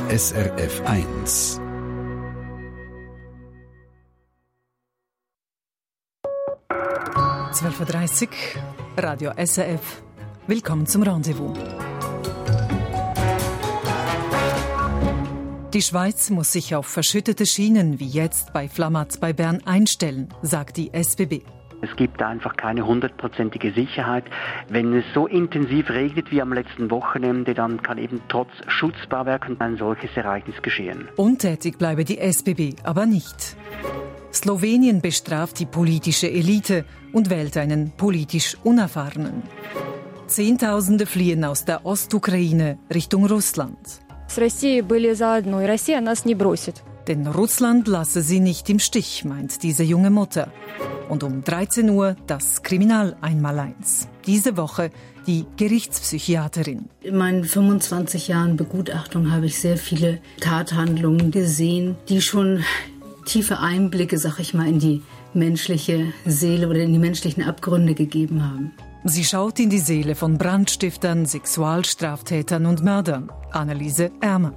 SRF 1. (12:30 Uhr), Radio SRF. Willkommen zum Rendezvous. Die Schweiz muss sich auf verschüttete Schienen wie jetzt bei Flamatt bei Bern einstellen, sagt die SBB. Es gibt einfach keine 100%ige Sicherheit. Wenn es so intensiv regnet wie am letzten Wochenende, dann kann eben trotz Schutzbauwerken ein solches Ereignis geschehen. Untätig bleibe die SBB aber nicht. Slowenien bestraft die politische Elite und wählt einen politisch Unerfahrenen. Zehntausende fliehen aus der Ostukraine Richtung Russland. Denn Russland lasse sie nicht im Stich, meint diese junge Mutter. Und um 13 Uhr das Kriminal-Einmaleins. Diese Woche die Gerichtspsychiaterin. In meinen 25 Jahren Begutachtung habe ich sehr viele Tathandlungen gesehen, die schon tiefe Einblicke, sag ich mal, in die menschliche Seele oder in die menschlichen Abgründe gegeben haben. Sie schaut in die Seele von Brandstiftern, Sexualstraftätern und Mördern. Anneliese Ermer.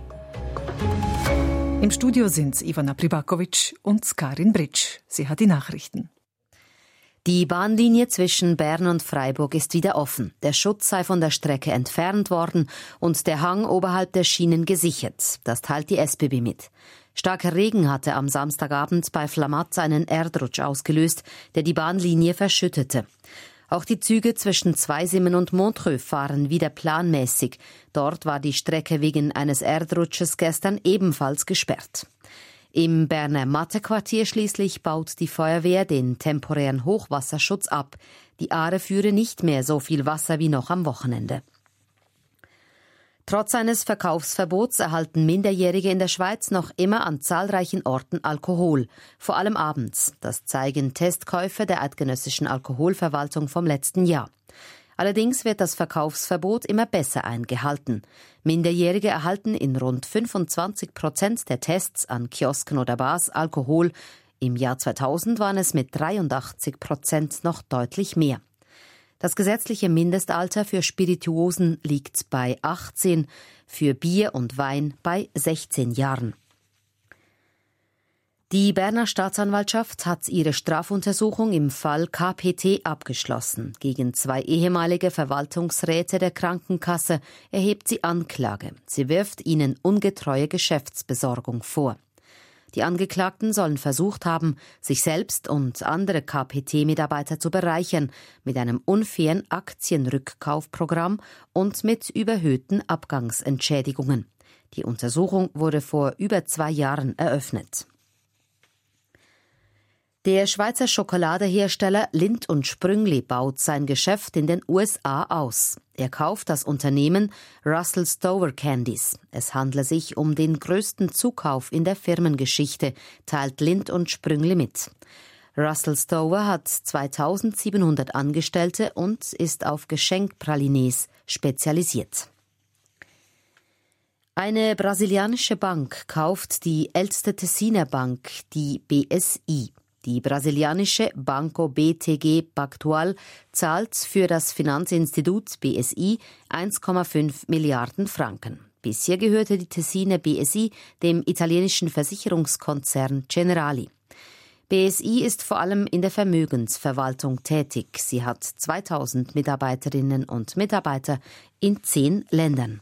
Im Studio sind Ivana Pribakovic und Karin Britsch. Sie hat die Nachrichten. Die Bahnlinie zwischen Bern und Freiburg ist wieder offen. Der Schutz sei von der Strecke entfernt worden und der Hang oberhalb der Schienen gesichert. Das teilt die SBB mit. Starker Regen hatte am Samstagabend bei Flamatt einen Erdrutsch ausgelöst, der die Bahnlinie verschüttete. Auch die Züge zwischen Zweisimmen und Montreux fahren wieder planmäßig. Dort war die Strecke wegen eines Erdrutsches gestern ebenfalls gesperrt. Im Berner Mattequartier schließlich baut die Feuerwehr den temporären Hochwasserschutz ab. Die Aare führe nicht mehr so viel Wasser wie noch am Wochenende. Trotz eines Verkaufsverbots erhalten Minderjährige in der Schweiz noch immer an zahlreichen Orten Alkohol, vor allem abends. Das zeigen Testkäufe der Eidgenössischen Alkoholverwaltung vom letzten Jahr. Allerdings wird das Verkaufsverbot immer besser eingehalten. Minderjährige erhalten in rund 25% der Tests an Kiosken oder Bars Alkohol. Im Jahr 2000 waren es mit 83% noch deutlich mehr. Das gesetzliche Mindestalter für Spirituosen liegt bei 18, für Bier und Wein bei 16 Jahren. Die Berner Staatsanwaltschaft hat ihre Strafuntersuchung im Fall KPT abgeschlossen. Gegen 2 ehemalige Verwaltungsräte der Krankenkasse erhebt sie Anklage. Sie wirft ihnen ungetreue Geschäftsbesorgung vor. Die Angeklagten sollen versucht haben, sich selbst und andere KPT-Mitarbeiter zu bereichern mit einem unfairen Aktienrückkaufprogramm und mit überhöhten Abgangsentschädigungen. Die Untersuchung wurde vor über 2 Jahren eröffnet. Der Schweizer Schokoladehersteller Lindt & Sprüngli baut sein Geschäft in den USA aus. Er kauft das Unternehmen Russell Stover Candies. Es handle sich um den größten Zukauf in der Firmengeschichte, teilt Lindt & Sprüngli mit. Russell Stover hat 2700 Angestellte und ist auf Geschenkpralines spezialisiert. Eine brasilianische Bank kauft die älteste Tessiner Bank, die BSI. Die brasilianische Banco BTG Pactual zahlt für das Finanzinstitut BSI 1,5 Milliarden Franken. Bisher gehörte die Tessiner BSI dem italienischen Versicherungskonzern Generali. BSI ist vor allem in der Vermögensverwaltung tätig. Sie hat 2000 Mitarbeiterinnen und Mitarbeiter in 10 Ländern.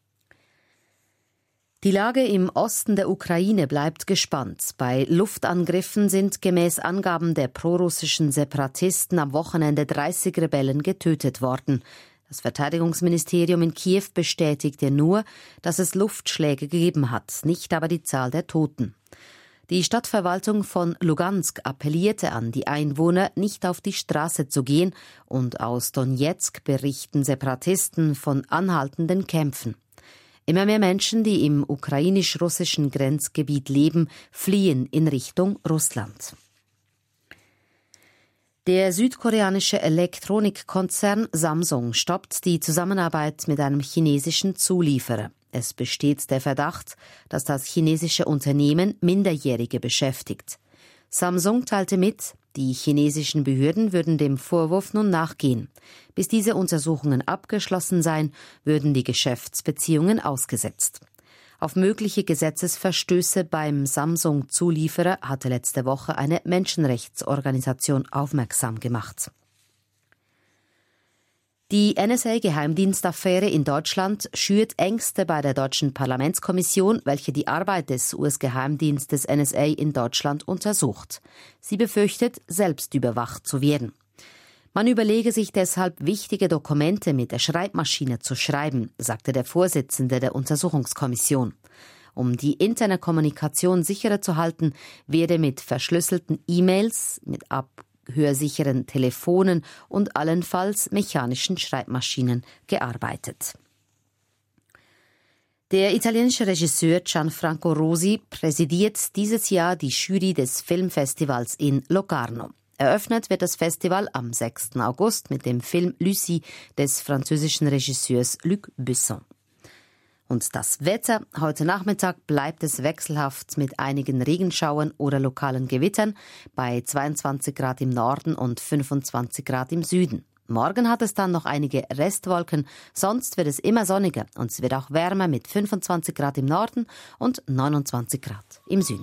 Die Lage im Osten der Ukraine bleibt gespannt. Bei Luftangriffen sind gemäß Angaben der prorussischen Separatisten am Wochenende 30 Rebellen getötet worden. Das Verteidigungsministerium in Kiew bestätigte nur, dass es Luftschläge gegeben hat, nicht aber die Zahl der Toten. Die Stadtverwaltung von Lugansk appellierte an die Einwohner, nicht auf die Straße zu gehen, und aus Donezk berichten Separatisten von anhaltenden Kämpfen. Immer mehr Menschen, die im ukrainisch-russischen Grenzgebiet leben, fliehen in Richtung Russland. Der südkoreanische Elektronikkonzern Samsung stoppt die Zusammenarbeit mit einem chinesischen Zulieferer. Es besteht der Verdacht, dass das chinesische Unternehmen Minderjährige beschäftigt. Samsung teilte mit, die chinesischen Behörden würden dem Vorwurf nun nachgehen. Bis diese Untersuchungen abgeschlossen seien, würden die Geschäftsbeziehungen ausgesetzt. Auf mögliche Gesetzesverstöße beim Samsung-Zulieferer hatte letzte Woche eine Menschenrechtsorganisation aufmerksam gemacht. Die NSA-Geheimdienstaffäre in Deutschland schürt Ängste bei der deutschen Parlamentskommission, welche die Arbeit des US-Geheimdienstes NSA in Deutschland untersucht. Sie befürchtet, selbst überwacht zu werden. Man überlege sich deshalb, wichtige Dokumente mit der Schreibmaschine zu schreiben, sagte der Vorsitzende der Untersuchungskommission. Um die interne Kommunikation sicherer zu halten, werde mit verschlüsselten E-Mails, mit abhörsicheren Telefonen und allenfalls mechanischen Schreibmaschinen gearbeitet. Der italienische Regisseur Gianfranco Rosi präsidiert dieses Jahr die Jury des Filmfestivals in Locarno. Eröffnet wird das Festival am 6. August mit dem Film Lucie des französischen Regisseurs Luc Besson. Und das Wetter: Heute Nachmittag bleibt es wechselhaft mit einigen Regenschauern oder lokalen Gewittern bei 22 Grad im Norden und 25 Grad im Süden. Morgen hat es dann noch einige Restwolken, sonst wird es immer sonniger und es wird auch wärmer mit 25 Grad im Norden und 29 Grad im Süden.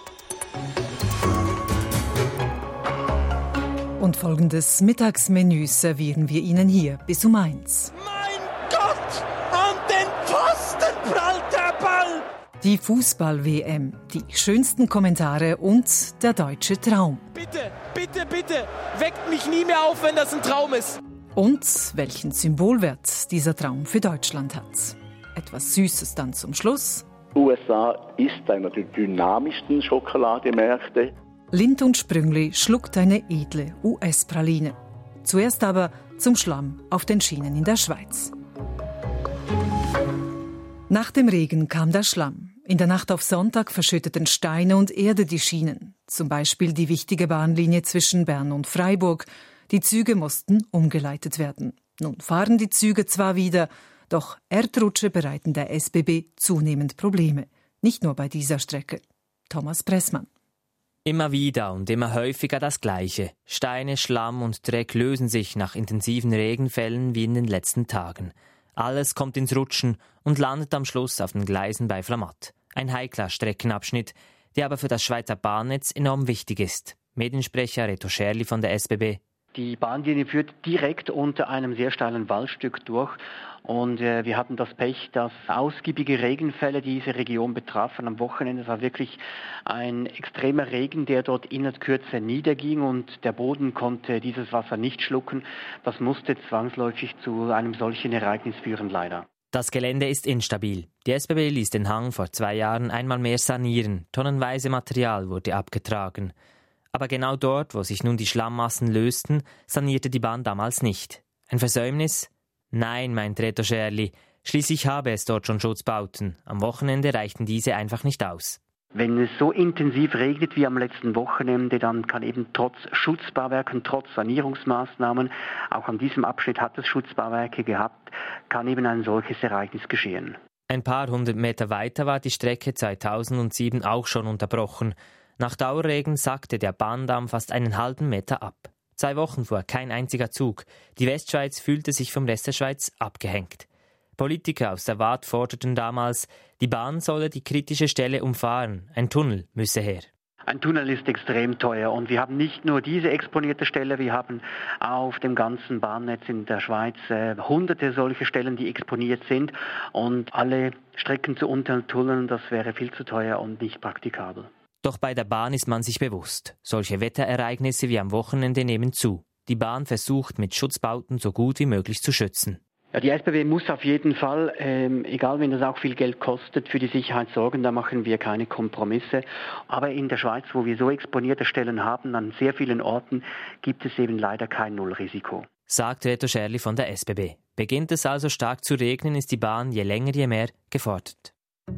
Und folgendes Mittagsmenü servieren wir Ihnen hier bis um 1. Mein Gott, an den Pfosten prallt der Ball! Die Fußball-WM, die schönsten Kommentare und der deutsche Traum. Bitte, bitte, bitte, weckt mich nie mehr auf, wenn das ein Traum ist. Und welchen Symbolwert dieser Traum für Deutschland hat. Etwas Süßes dann zum Schluss. USA ist einer der dynamischsten Schokolademärkte. Lindt und Sprüngli schluckt eine edle US-Praline. Zuerst aber zum Schlamm auf den Schienen in der Schweiz. Nach dem Regen kam der Schlamm. In der Nacht auf Sonntag verschütteten Steine und Erde die Schienen. Zum Beispiel die wichtige Bahnlinie zwischen Bern und Freiburg. Die Züge mussten umgeleitet werden. Nun fahren die Züge zwar wieder, doch Erdrutsche bereiten der SBB zunehmend Probleme. Nicht nur bei dieser Strecke. Thomas Pressmann. Immer wieder und immer häufiger das Gleiche. Steine, Schlamm und Dreck lösen sich nach intensiven Regenfällen wie in den letzten Tagen. Alles kommt ins Rutschen und landet am Schluss auf den Gleisen bei Flamatt. Ein heikler Streckenabschnitt, der aber für das Schweizer Bahnnetz enorm wichtig ist. Mediensprecher Reto Scherli von der SBB. Die Bahnlinie führt direkt unter einem sehr steilen Waldstück durch und wir hatten das Pech, dass ausgiebige Regenfälle diese Region betrafen. Am Wochenende war wirklich ein extremer Regen, der dort innerhalb Kürze niederging und der Boden konnte dieses Wasser nicht schlucken. Das musste zwangsläufig zu einem solchen Ereignis führen, leider. Das Gelände ist instabil. Die SBB ließ den Hang vor 2 Jahren einmal mehr sanieren. Tonnenweise Material wurde abgetragen. Aber genau dort, wo sich nun die Schlammmassen lösten, sanierte die Bahn damals nicht. Ein Versäumnis? Nein, meint Reto Scherli. Schließlich habe es dort schon Schutzbauten. Am Wochenende reichten diese einfach nicht aus. Wenn es so intensiv regnet wie am letzten Wochenende, dann kann eben trotz Schutzbauwerken, trotz Sanierungsmaßnahmen, auch an diesem Abschnitt hat es Schutzbauwerke gehabt, kann eben ein solches Ereignis geschehen. Ein paar hundert Meter weiter war die Strecke 2007 auch schon unterbrochen. Nach Dauerregen sackte der Bahndamm fast einen halben Meter ab. 2 Wochen fuhr kein einziger Zug. Die Westschweiz fühlte sich vom Rest der Schweiz abgehängt. Politiker aus der Waadt forderten damals, die Bahn solle die kritische Stelle umfahren. Ein Tunnel müsse her. Ein Tunnel ist extrem teuer und wir haben nicht nur diese exponierte Stelle, wir haben auf dem ganzen Bahnnetz in der Schweiz hunderte solche Stellen, die exponiert sind und alle Strecken zu untertunneln, das wäre viel zu teuer und nicht praktikabel. Doch bei der Bahn ist man sich bewusst, solche Wetterereignisse wie am Wochenende nehmen zu. Die Bahn versucht, mit Schutzbauten so gut wie möglich zu schützen. Ja, die SBB muss auf jeden Fall, egal wenn das auch viel Geld kostet, für die Sicherheit sorgen. Da machen wir keine Kompromisse. Aber in der Schweiz, wo wir so exponierte Stellen haben, an sehr vielen Orten, gibt es eben leider kein Nullrisiko. Sagt Reto Scherli von der SBB. Beginnt es also stark zu regnen, ist die Bahn je länger je mehr gefordert.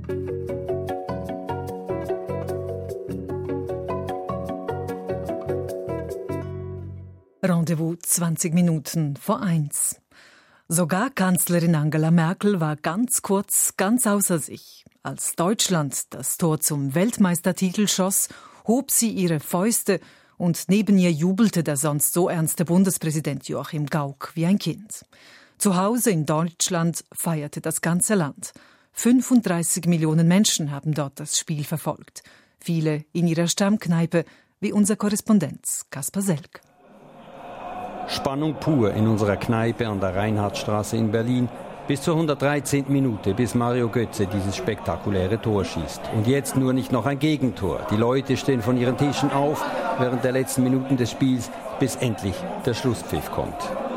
Rendezvous 20 Minuten vor 1. Sogar Kanzlerin Angela Merkel war ganz kurz ganz außer sich. Als Deutschland das Tor zum Weltmeistertitel schoss, hob sie ihre Fäuste und neben ihr jubelte der sonst so ernste Bundespräsident Joachim Gauck wie ein Kind. Zu Hause in Deutschland feierte das ganze Land. 35 Millionen Menschen haben dort das Spiel verfolgt. Viele in ihrer Stammkneipe, wie unser Korrespondent Kaspar Selk. Spannung pur in unserer Kneipe an der Reinhardtstraße in Berlin. Bis zur 113. Minute, bis Mario Götze dieses spektakuläre Tor schießt. Und jetzt nur nicht noch ein Gegentor. Die Leute stehen von ihren Tischen auf während der letzten Minuten des Spiels, bis endlich der Schlusspfiff kommt.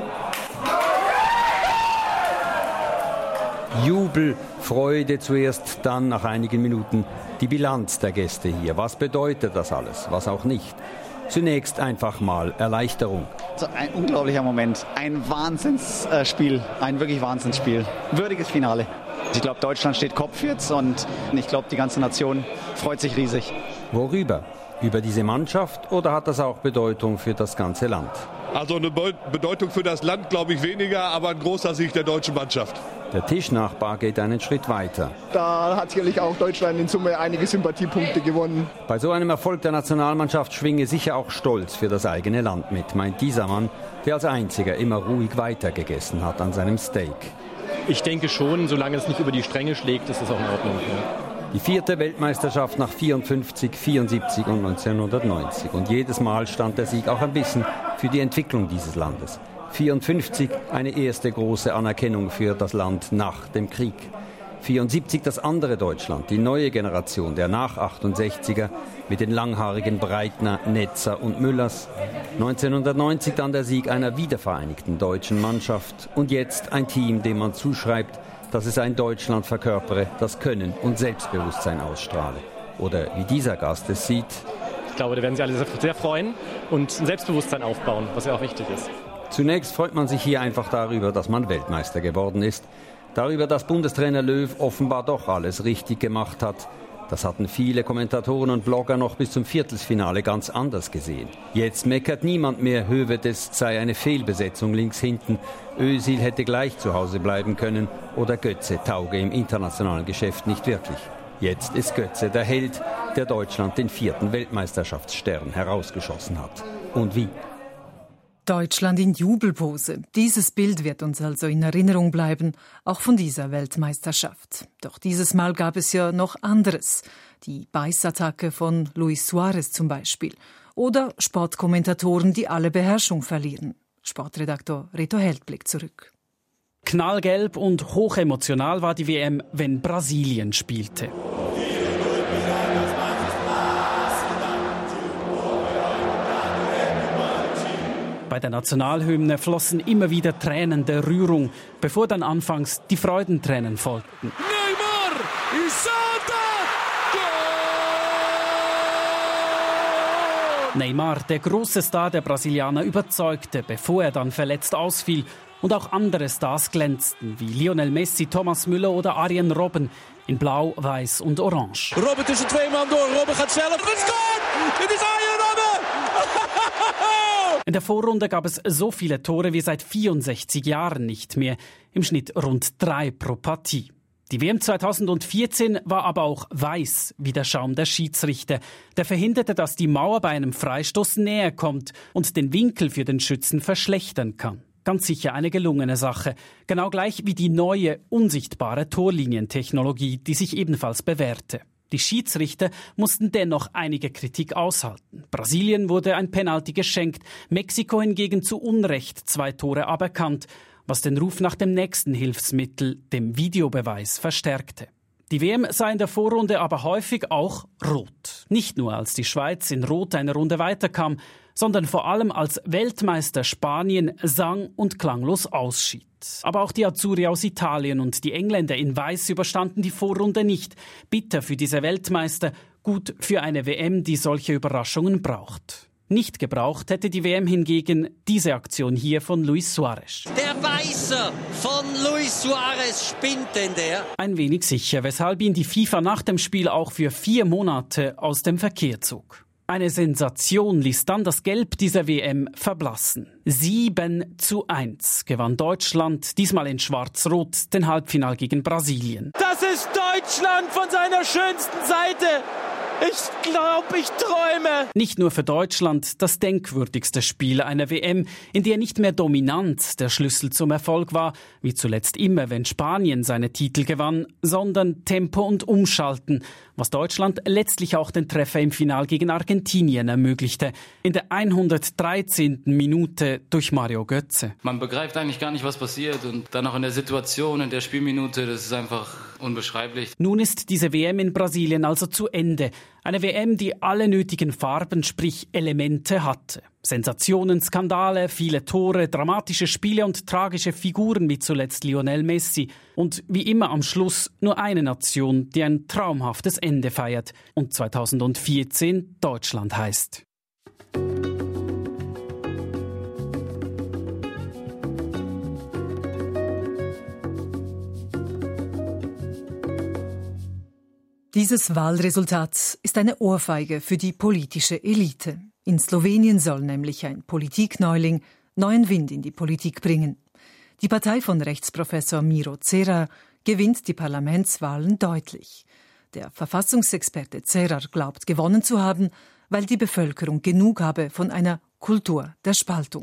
Jubel, Freude zuerst, dann nach einigen Minuten die Bilanz der Gäste hier. Was bedeutet das alles? Was auch nicht? Zunächst einfach mal Erleichterung. Also ein unglaublicher Moment, ein Wahnsinnsspiel, ein wirklich Wahnsinnsspiel. Würdiges Finale. Ich glaube, Deutschland steht Kopf jetzt und ich glaube, die ganze Nation freut sich riesig. Worüber? Über diese Mannschaft oder hat das auch Bedeutung für das ganze Land? Also eine Bedeutung für das Land glaube ich weniger, aber ein großer Sieg der deutschen Mannschaft. Der Tischnachbar geht einen Schritt weiter. Da hat sicherlich auch Deutschland in Summe einige Sympathiepunkte gewonnen. Bei so einem Erfolg der Nationalmannschaft schwinge sicher auch Stolz für das eigene Land mit, meint dieser Mann, der als einziger immer ruhig weitergegessen hat an seinem Steak. Ich denke schon, solange es nicht über die Stränge schlägt, ist es auch in Ordnung. Ja. Die 4. Weltmeisterschaft nach 54, 74 und 1990. Und jedes Mal stand der Sieg auch ein bisschen für die Entwicklung dieses Landes. 54 eine erste große Anerkennung für das Land nach dem Krieg. 74 das andere Deutschland, die neue Generation der Nach-68er mit den langhaarigen Breitner, Netzer und Müllers. 1990 dann der Sieg einer wiedervereinigten deutschen Mannschaft. Und jetzt ein Team, dem man zuschreibt, dass es ein Deutschland verkörpere, das Können und Selbstbewusstsein ausstrahle. Oder wie dieser Gast es sieht. Ich glaube, da werden sich alle sehr freuen und ein Selbstbewusstsein aufbauen, was ja auch wichtig ist. Zunächst freut man sich hier einfach darüber, dass man Weltmeister geworden ist. Darüber, dass Bundestrainer Löw offenbar doch alles richtig gemacht hat. Das hatten viele Kommentatoren und Blogger noch bis zum Viertelfinale ganz anders gesehen. Jetzt meckert niemand mehr, Höwedes sei eine Fehlbesetzung links hinten, Özil hätte gleich zu Hause bleiben können oder Götze tauge im internationalen Geschäft nicht wirklich. Jetzt ist Götze der Held, der Deutschland den 4. Weltmeisterschaftsstern herausgeschossen hat. Und wie? Deutschland in Jubelpose. Dieses Bild wird uns also in Erinnerung bleiben, auch von dieser Weltmeisterschaft. Doch dieses Mal gab es ja noch anderes. Die Beißattacke von Luis Suarez zum Beispiel. Oder Sportkommentatoren, die alle Beherrschung verlieren. Sportredaktor Reto Held blickt zurück. Knallgelb und hochemotional war die WM, wenn Brasilien spielte. Bei der Nationalhymne flossen immer wieder Tränen der Rührung, bevor dann anfangs die Freudentränen folgten. Neymar, Neymar, der große Star der Brasilianer, überzeugte, bevor er dann verletzt ausfiel. Und auch andere Stars glänzten, wie Lionel Messi, Thomas Müller oder Arjen Robben in Blau, Weiß und Orange. Robben tussen twee man door. Robben gaat zelf. Gescoord! Het is Arjen Robben! In der Vorrunde gab es so viele Tore wie seit 64 Jahren nicht mehr. Im Schnitt rund 3 pro Partie. Die WM 2014 war aber auch weiß wie der Schaum der Schiedsrichter. Der verhinderte, dass die Mauer bei einem Freistoß näher kommt und den Winkel für den Schützen verschlechtern kann. Ganz sicher eine gelungene Sache. Genau gleich wie die neue, unsichtbare Torlinientechnologie, die sich ebenfalls bewährte. Die Schiedsrichter mussten dennoch einige Kritik aushalten. Brasilien wurde ein Penalty geschenkt, Mexiko hingegen zu Unrecht 2 Tore aberkannt, was den Ruf nach dem nächsten Hilfsmittel, dem Videobeweis, verstärkte. Die WM sah in der Vorrunde aber häufig auch rot. Nicht nur, als die Schweiz in Rot eine Runde weiterkam, sondern vor allem als Weltmeister Spanien sang- und klanglos ausschied. Aber auch die Azzurri aus Italien und die Engländer in Weiß überstanden die Vorrunde nicht. Bitter für diese Weltmeister, gut für eine WM, die solche Überraschungen braucht. Nicht gebraucht hätte die WM hingegen diese Aktion hier von Luis Suarez. Der Weißer von Luis Suarez spinnt denn der? Ein wenig sicher, weshalb ihn die FIFA nach dem Spiel auch für 4 Monate aus dem Verkehr zog. Eine Sensation ließ dann das Gelb dieser WM verblassen. 7:1 gewann Deutschland, diesmal in Schwarz-Rot, den Halbfinal gegen Brasilien. Das ist Deutschland von seiner schönsten Seite. Ich glaube, ich träume. Nicht nur für Deutschland das denkwürdigste Spiel einer WM, in der nicht mehr Dominanz der Schlüssel zum Erfolg war, wie zuletzt immer, wenn Spanien seine Titel gewann, sondern Tempo und Umschalten, was Deutschland letztlich auch den Treffer im Finale gegen Argentinien ermöglichte. In der 113. Minute durch Mario Götze. Man begreift eigentlich gar nicht, was passiert und dann auch in der Situation, in der Spielminute, das ist einfach unbeschreiblich. Nun ist diese WM in Brasilien also zu Ende. Eine WM, die alle nötigen Farben, sprich Elemente hatte. Sensationen, Skandale, viele Tore, dramatische Spiele und tragische Figuren wie zuletzt Lionel Messi. Und wie immer am Schluss nur eine Nation, die ein traumhaftes Ende feiert und 2014 Deutschland heißt. Dieses Wahlresultat ist eine Ohrfeige für die politische Elite. In Slowenien soll nämlich ein Politikneuling neuen Wind in die Politik bringen. Die Partei von Rechtsprofessor Miro Cerar gewinnt die Parlamentswahlen deutlich. Der Verfassungsexperte Cerar glaubt, gewonnen zu haben, weil die Bevölkerung genug habe von einer Kultur der Spaltung.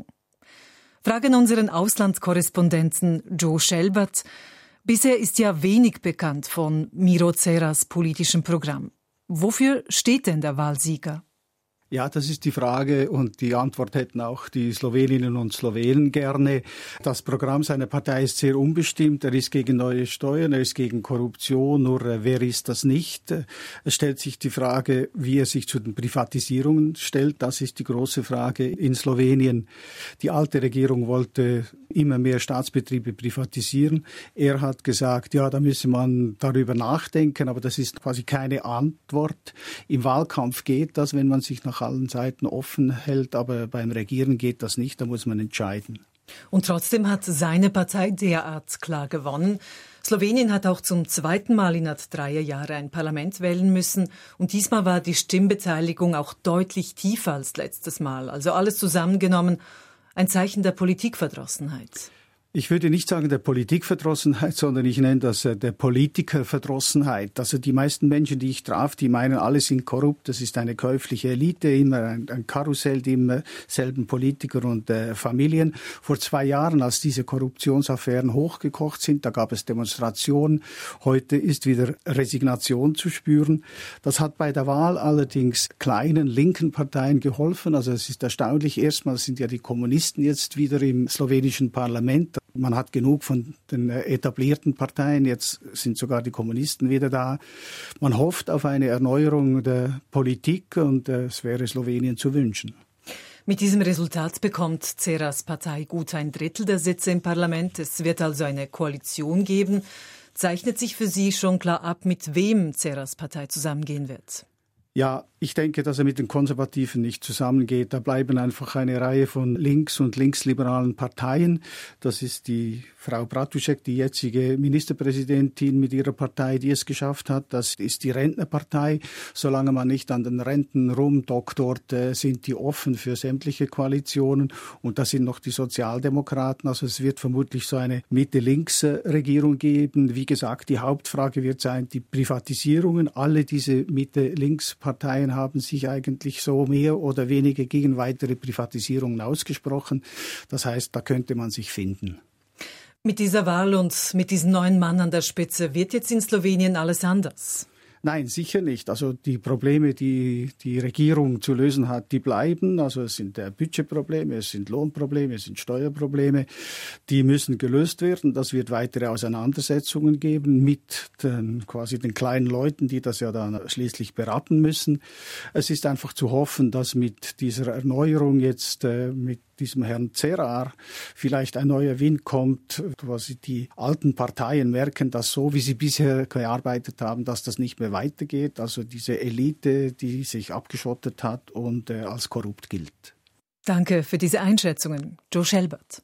Fragen unseren Auslandskorrespondenten Joe Schelbert. Bisher ist ja wenig bekannt von Miro Cerars politischem Programm. Wofür steht denn der Wahlsieger? Ja, das ist die Frage und die Antwort hätten auch die Sloweninnen und Slowenen gerne. Das Programm seiner Partei ist sehr unbestimmt. Er ist gegen neue Steuern, er ist gegen Korruption, nur wer ist das nicht? Es stellt sich die Frage, wie er sich zu den Privatisierungen stellt. Das ist die große Frage in Slowenien. Die alte Regierung wollte immer mehr Staatsbetriebe privatisieren. Er hat gesagt, ja, da müsse man darüber nachdenken, aber das ist quasi keine Antwort. Im Wahlkampf geht das, wenn man sich nach allen Seiten offen hält, aber beim Regieren geht das nicht, da muss man entscheiden. Und trotzdem hat seine Partei derart klar gewonnen. Slowenien hat auch zum zweiten Mal innerhalb 3 Jahre ein Parlament wählen müssen und diesmal war die Stimmbeteiligung auch deutlich tiefer als letztes Mal. Also alles zusammengenommen ein Zeichen der Politikverdrossenheit. Ich würde nicht sagen der Politikverdrossenheit, sondern ich nenne das der Politikerverdrossenheit. Also die meisten Menschen, die ich traf, die meinen, alle sind korrupt. Das ist eine käufliche Elite, immer ein Karussell, die immer selben Politiker und Familien. Vor 2 Jahren, als diese Korruptionsaffären hochgekocht sind, da gab es Demonstrationen. Heute ist wieder Resignation zu spüren. Das hat bei der Wahl allerdings kleinen linken Parteien geholfen. Also es ist erstaunlich. Erstmal sind ja die Kommunisten jetzt wieder im slowenischen Parlament. Man hat genug von den etablierten Parteien, jetzt sind sogar die Kommunisten wieder da. Man hofft auf eine Erneuerung der Politik und es wäre Slowenien zu wünschen. Mit diesem Resultat bekommt Cerars Partei gut 1/3 der Sitze im Parlament. Es wird also eine Koalition geben. Zeichnet sich für Sie schon klar ab, mit wem Cerars Partei zusammengehen wird? Ja, ich denke, dass er mit den Konservativen nicht zusammengeht. Da bleiben einfach eine Reihe von links- und linksliberalen Parteien. Das ist die Frau Bratušek, die jetzige Ministerpräsidentin mit ihrer Partei, die es geschafft hat. Das ist die Rentnerpartei. Solange man nicht an den Renten rumdoktort, sind die offen für sämtliche Koalitionen. Und da sind noch die Sozialdemokraten. Also es wird vermutlich so eine Mitte-Links-Regierung geben. Wie gesagt, die Hauptfrage wird sein, die Privatisierungen. Alle diese Mitte-Links-Parteien haben sich eigentlich so mehr oder weniger gegen weitere Privatisierungen ausgesprochen. Das heißt, da könnte man sich finden. Mit dieser Wahl und mit diesem neuen Mann an der Spitze wird jetzt in Slowenien alles anders? Nein, sicher nicht. Also die Probleme, die die Regierung zu lösen hat, die bleiben. Also es sind Budgetprobleme, es sind Lohnprobleme, es sind Steuerprobleme. Die müssen gelöst werden. Das wird weitere Auseinandersetzungen geben mit quasi den kleinen Leuten, die das ja dann schließlich beraten müssen. Es ist einfach zu hoffen, dass mit dieser Erneuerung jetzt mit diesem Herrn Cerar vielleicht ein neuer Wind kommt, quasi die alten Parteien merken, dass so, wie sie bisher gearbeitet haben, dass das nicht mehr weitergeht. Also diese Elite, die sich abgeschottet hat und als korrupt gilt. Danke für diese Einschätzungen, Joe Schelbert.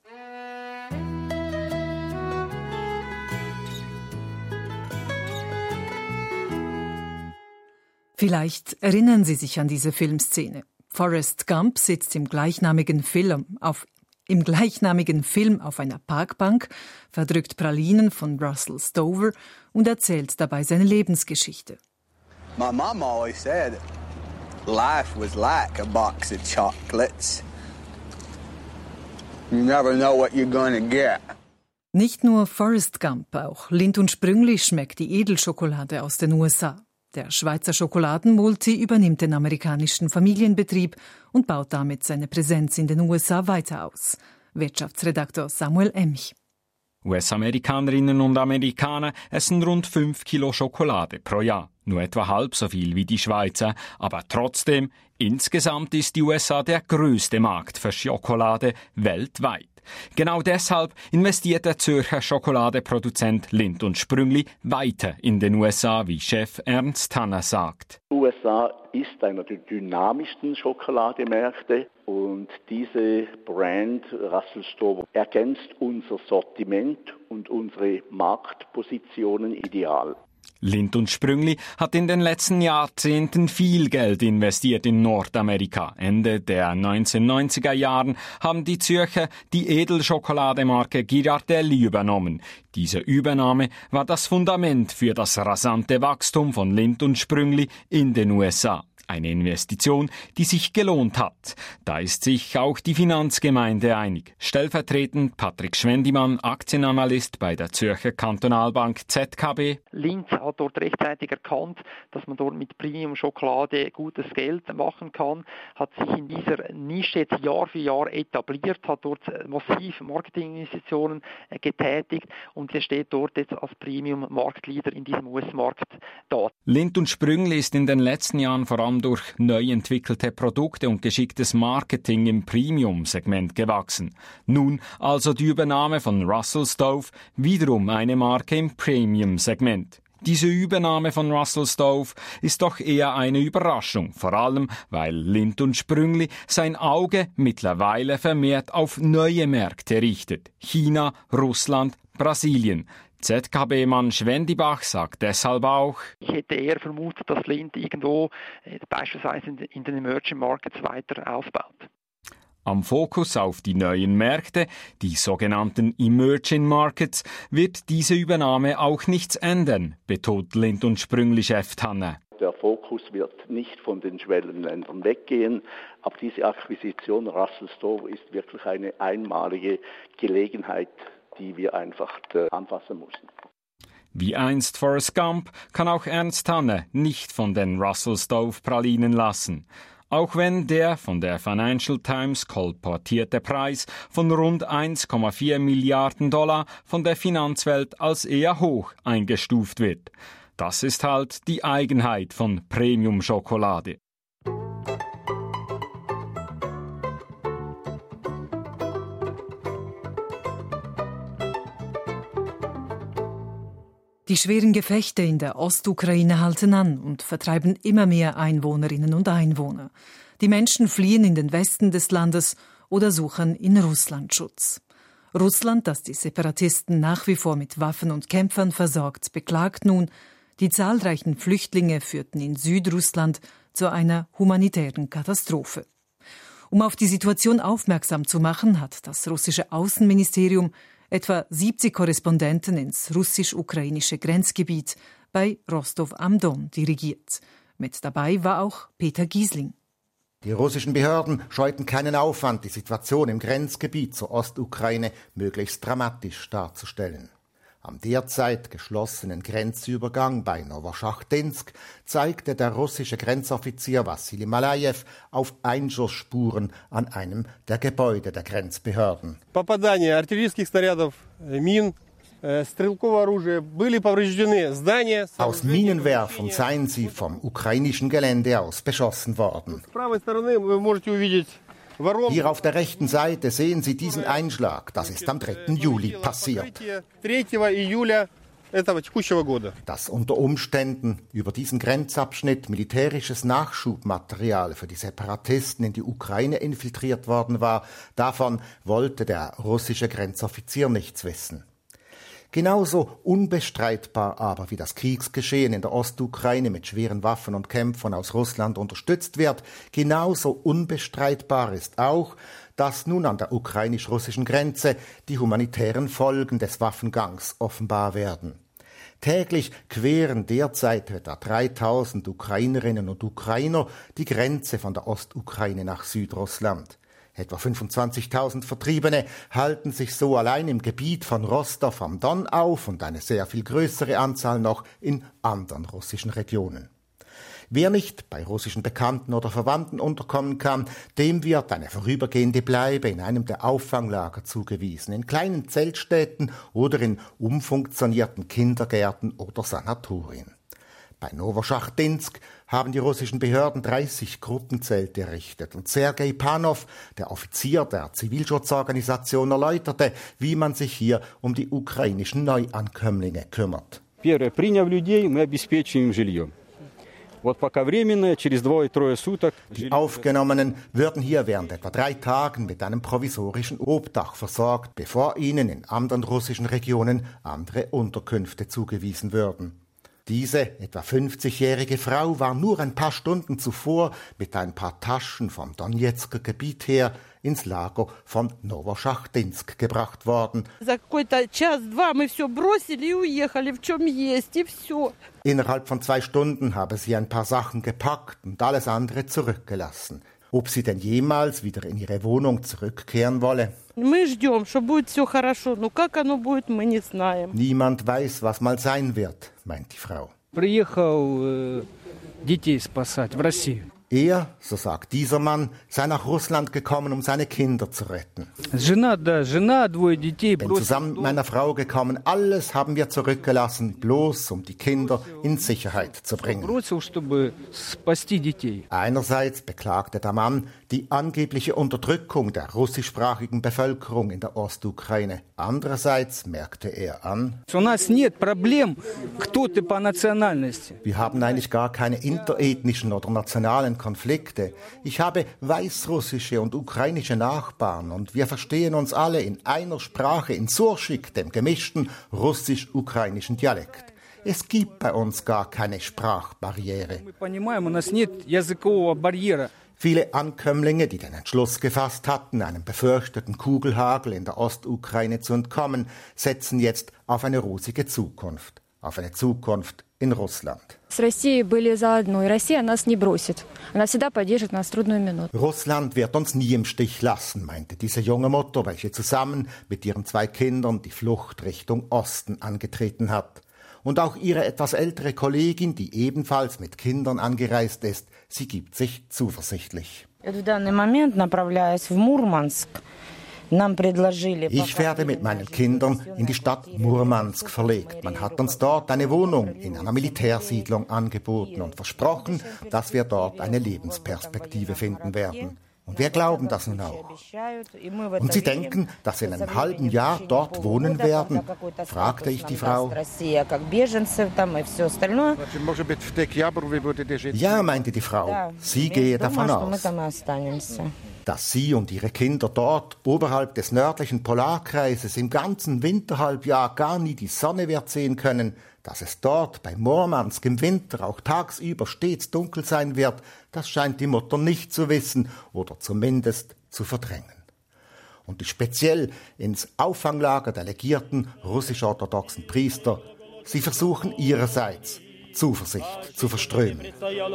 Vielleicht erinnern Sie sich an diese Filmszene. Forrest Gump sitzt im gleichnamigen Film auf einer Parkbank, verdrückt Pralinen von Russell Stover und erzählt dabei seine Lebensgeschichte. My mom always said life was like a box of chocolates. You never know what you're gonna get. Nicht nur Forrest Gump, auch Lindt & Sprüngli schmeckt die Edelschokolade aus den USA. Der Schweizer Schokoladenmulti übernimmt den amerikanischen Familienbetrieb und baut damit seine Präsenz in den USA weiter aus. Wirtschaftsredaktor Samuel Emch. US-Amerikanerinnen und Amerikaner essen rund 5 Kilo Schokolade pro Jahr. Nur etwa halb so viel wie die Schweizer. Aber trotzdem, insgesamt ist die USA der größte Markt für Schokolade weltweit. Genau deshalb investiert der Zürcher Schokoladeproduzent Lindt & Sprüngli weiter in den USA, wie Chef Ernst Hanner sagt. USA ist einer der dynamischsten Schokolademärkte und diese Brand Russell Stover ergänzt unser Sortiment und unsere Marktpositionen ideal. Lindt & Sprüngli hat in den letzten Jahrzehnten viel Geld investiert in Nordamerika. Ende der 1990er Jahren haben die Zürcher die Edelsschokolademarke Ghirardelli übernommen. Diese Übernahme war das Fundament für das rasante Wachstum von Lindt & Sprüngli in den USA. Eine Investition, die sich gelohnt hat. Da ist sich auch die Finanzgemeinde einig. Stellvertretend Patrick Schwendimann, Aktienanalyst bei der Zürcher Kantonalbank ZKB. Lindt hat dort rechtzeitig erkannt, dass man dort mit Premium-Schokolade gutes Geld machen kann, hat sich in dieser Nische jetzt Jahr für Jahr etabliert, hat dort massiv Marketinginvestitionen getätigt und steht dort jetzt als Premium-Marktleader in diesem US-Markt da. Lindt & Sprüngli ist in den letzten Jahren vor allem durch neu entwickelte Produkte und geschicktes Marketing im Premium-Segment gewachsen. Nun also die Übernahme von Russell Stover, wiederum eine Marke im Premium-Segment. Diese Übernahme von Russell Stover ist doch eher eine Überraschung, vor allem weil Lindt & Sprüngli sein Auge mittlerweile vermehrt auf neue Märkte richtet. China, Russland, Brasilien. ZKB-Mann Schwendibach sagt deshalb auch: Ich hätte eher vermutet, dass Lindt irgendwo beispielsweise in den Emerging Markets weiter aufbaut. Am Fokus auf die neuen Märkte, die sogenannten Emerging Markets, wird diese Übernahme auch nichts ändern, betont Lindt & Sprüngli-Chef Hanner. Der Fokus wird nicht von den Schwellenländern weggehen, aber diese Akquisition Russell Stover ist wirklich eine einmalige Gelegenheit, die wir einfach anfassen mussten. Wie einst Forrest Gump kann auch Ernst Hanner nicht von den Russell Stover Pralinen lassen. Auch wenn der von der Financial Times kolportierte Preis von rund 1,4 Milliarden $ von der Finanzwelt als eher hoch eingestuft wird. Das ist halt die Eigenheit von Premium-Schokolade. Die schweren Gefechte in der Ostukraine halten an und vertreiben immer mehr Einwohnerinnen und Einwohner. Die Menschen fliehen in den Westen des Landes oder suchen in Russland Schutz. Russland, das die Separatisten nach wie vor mit Waffen und Kämpfern versorgt, beklagt nun, die zahlreichen Flüchtlinge führten in Südrussland zu einer humanitären Katastrophe. Um auf die Situation aufmerksam zu machen, hat das russische Außenministerium etwa 70 Korrespondenten ins russisch-ukrainische Grenzgebiet bei Rostov am Don dirigiert. Mit dabei war auch Peter Giesling. Die russischen Behörden scheuten keinen Aufwand, die Situation im Grenzgebiet zur Ostukraine möglichst dramatisch darzustellen. Am derzeit geschlossenen Grenzübergang bei Novoschachtinsk zeigte der russische Grenzoffizier Wassili Malajew auf Einschussspuren an einem der Gebäude der Grenzbehörden. Попадание артиллерийских снарядов, мин, стрелкового оружия были повреждены здания. Aus Minenwerfern seien sie vom ukrainischen Gelände aus beschossen worden. С правой стороны вы можете увидеть. Hier auf der rechten Seite sehen Sie diesen Einschlag. Das ist am 3. Juli passiert. Dass unter Umständen über diesen Grenzabschnitt militärisches Nachschubmaterial für die Separatisten in die Ukraine infiltriert worden war, davon wollte der russische Grenzoffizier nichts wissen. Genauso unbestreitbar aber, wie das Kriegsgeschehen in der Ostukraine mit schweren Waffen und Kämpfern aus Russland unterstützt wird, genauso unbestreitbar ist auch, dass nun an der ukrainisch-russischen Grenze die humanitären Folgen des Waffengangs offenbar werden. Täglich queren derzeit etwa 3000 Ukrainerinnen und Ukrainer die Grenze von der Ostukraine nach Südrussland. Etwa 25.000 Vertriebene halten sich so allein im Gebiet von Rostov am Don auf und eine sehr viel größere Anzahl noch in anderen russischen Regionen. Wer nicht bei russischen Bekannten oder Verwandten unterkommen kann, dem wird eine vorübergehende Bleibe in einem der Auffanglager zugewiesen, in kleinen Zeltstädten oder in umfunktionierten Kindergärten oder Sanatorien. Bei Novoschachdinsk haben die russischen Behörden 30 Gruppenzelte errichtet und Sergei Panov, der Offizier der Zivilschutzorganisation, erläuterte, wie man sich hier um die ukrainischen Neuankömmlinge kümmert. Die Aufgenommenen würden hier während etwa 3 Tagen mit einem provisorischen Obdach versorgt, bevor ihnen in anderen russischen Regionen andere Unterkünfte zugewiesen würden. Diese etwa 50-jährige Frau war nur ein paar Stunden zuvor mit ein paar Taschen vom Donetsker Gebiet her ins Lager von Novoschachdinsk gebracht worden. Innerhalb von 2 Stunden habe sie ein paar Sachen gepackt und alles andere zurückgelassen. Ob sie denn jemals wieder in ihre Wohnung zurückkehren wolle? Niemand weiß, was mal sein wird, meint die Frau. Er, so sagt dieser Mann, sei nach Russland gekommen, um seine Kinder zu retten. Bin zusammen mit meiner Frau gekommen, alles haben wir zurückgelassen, bloß um die Kinder in Sicherheit zu bringen. Einerseits beklagte der Mann die angebliche Unterdrückung der russischsprachigen Bevölkerung in der Ostukraine. Andererseits merkte er an, wir haben eigentlich gar keine interethnischen oder nationalen Konflikte. Ich habe weißrussische und ukrainische Nachbarn und wir verstehen uns alle in einer Sprache, in Surschik, dem gemischten russisch-ukrainischen Dialekt. Es gibt bei uns gar keine Sprachbarriere. Viele Ankömmlinge, die den Entschluss gefasst hatten, einem befürchteten Kugelhagel in der Ostukraine zu entkommen, setzen jetzt auf eine rosige Zukunft. Auf eine Zukunft in Russland. Russland wird uns nie im Stich lassen, meinte diese junge Mutter, welche zusammen mit ihren 2 Kindern die Flucht Richtung Osten angetreten hat. Und auch ihre etwas ältere Kollegin, die ebenfalls mit Kindern angereist ist, sie gibt sich zuversichtlich. Ich werde mit meinen Kindern in die Stadt Murmansk verlegt. Man hat uns dort eine Wohnung in einer Militärsiedlung angeboten und versprochen, dass wir dort eine Lebensperspektive finden werden. Und wir glauben das nun auch. Und Sie denken, dass Sie in einem halben Jahr dort wohnen werden? Fragte ich die Frau. Ja, meinte die Frau. Sie gehe davon aus, dass sie und ihre Kinder dort oberhalb des nördlichen Polarkreises im ganzen Winterhalbjahr gar nie die Sonne wird sehen können, dass es dort bei Murmansk im Winter auch tagsüber stets dunkel sein wird, das scheint die Mutter nicht zu wissen oder zumindest zu verdrängen. Und die speziell ins Auffanglager delegierten russisch-orthodoxen Priester, sie versuchen ihrerseits Zuversicht zu verströmen.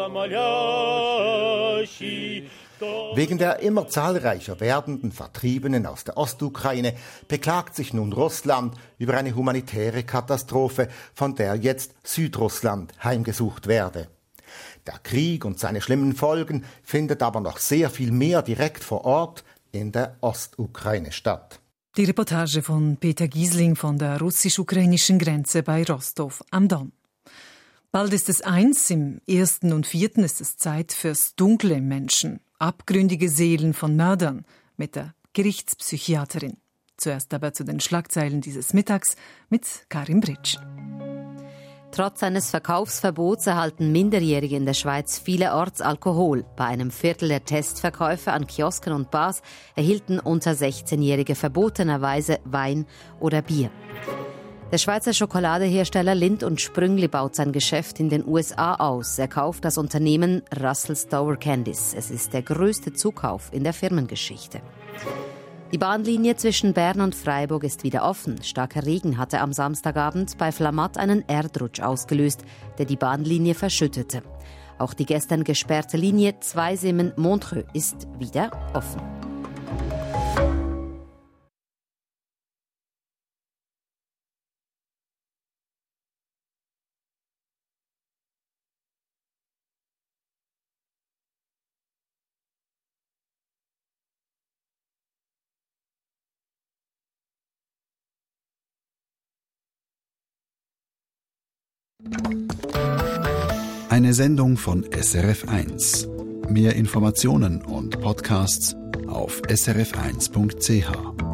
Wegen der immer zahlreicher werdenden Vertriebenen aus der Ostukraine beklagt sich nun Russland über eine humanitäre Katastrophe, von der jetzt Südrussland heimgesucht werde. Der Krieg und seine schlimmen Folgen findet aber noch sehr viel mehr direkt vor Ort in der Ostukraine statt. Die Reportage von Peter Giesling von der russisch-ukrainischen Grenze bei Rostov am Don. Bald ist es 1, im 1. und 4. ist es Zeit fürs Dunkle im Menschen. Abgründige Seelen von Mördern mit der Gerichtspsychiaterin. Zuerst aber zu den Schlagzeilen dieses Mittags mit Karin Britsch. Trotz eines Verkaufsverbots erhalten Minderjährige in der Schweiz vielerorts Alkohol. Bei einem Viertel der Testverkäufe an Kiosken und Bars erhielten unter 16-Jährige verbotenerweise Wein oder Bier. Der Schweizer Schokoladehersteller Lindt & Sprüngli baut sein Geschäft in den USA aus. Er kauft das Unternehmen Russell Stover Candies. Es ist der größte Zukauf in der Firmengeschichte. Die Bahnlinie zwischen Bern und Freiburg ist wieder offen. Starker Regen hatte am Samstagabend bei Flamatt einen Erdrutsch ausgelöst, der die Bahnlinie verschüttete. Auch die gestern gesperrte Linie Zweisimmen-Montreux ist wieder offen. Eine Sendung von SRF1. Mehr Informationen und Podcasts auf srf1.ch.